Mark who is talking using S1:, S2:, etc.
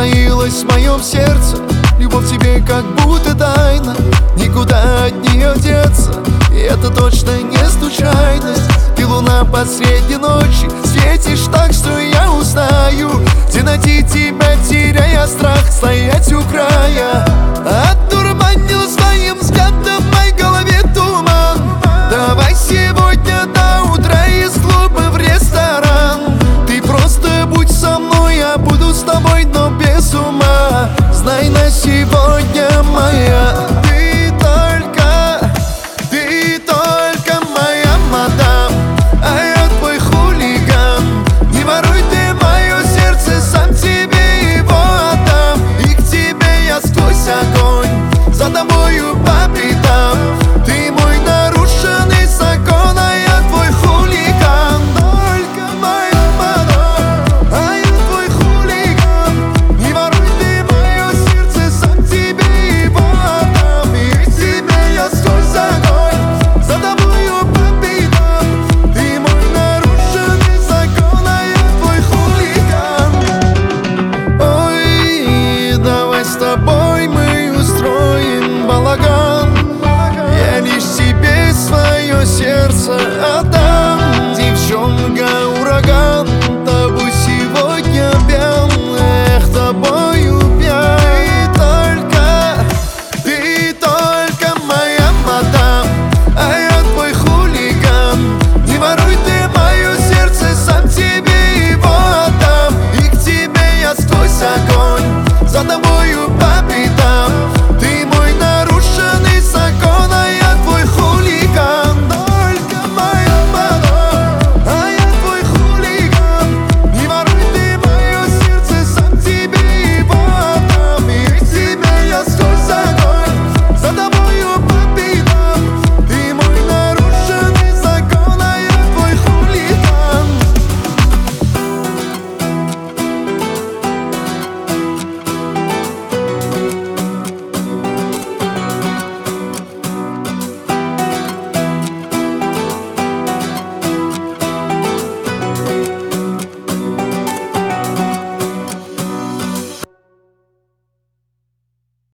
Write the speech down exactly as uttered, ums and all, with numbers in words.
S1: затаилась в моем сердце. Любовь тебе как будто тайна, никуда от нее деться. И это точно не случайность. Ты луна посреди ночи, светишь так, что я узнаю, где найти тебя, теряя страх, стоять у края. Отдурманил своим взглядом в моей голове туман. Давай сегодня до утра из клуба в ресторан. Ты просто будь со мной, я буду с тобой, но без ума. Знай, на сегодня моя. Ты только, ты только моя мадам, а я твой хулиган. Не воруй ты мое сердце, сам тебе его отдам. И к тебе я сквозь огонь, за тобою по пятам. Ты мой нарушенный закон, а я твой хулиган. Только моя мадам, а я твой хулиган. Не воруй ты мое сердце, сам тебе его отдам. И к тебе я сквозь огонь, за тобою по пятам. Ты мой нарушенный закон, а я твой хулиган. Ой, давай с тобой мы устроим балаган. Я лишь тебе свое сердце отдам.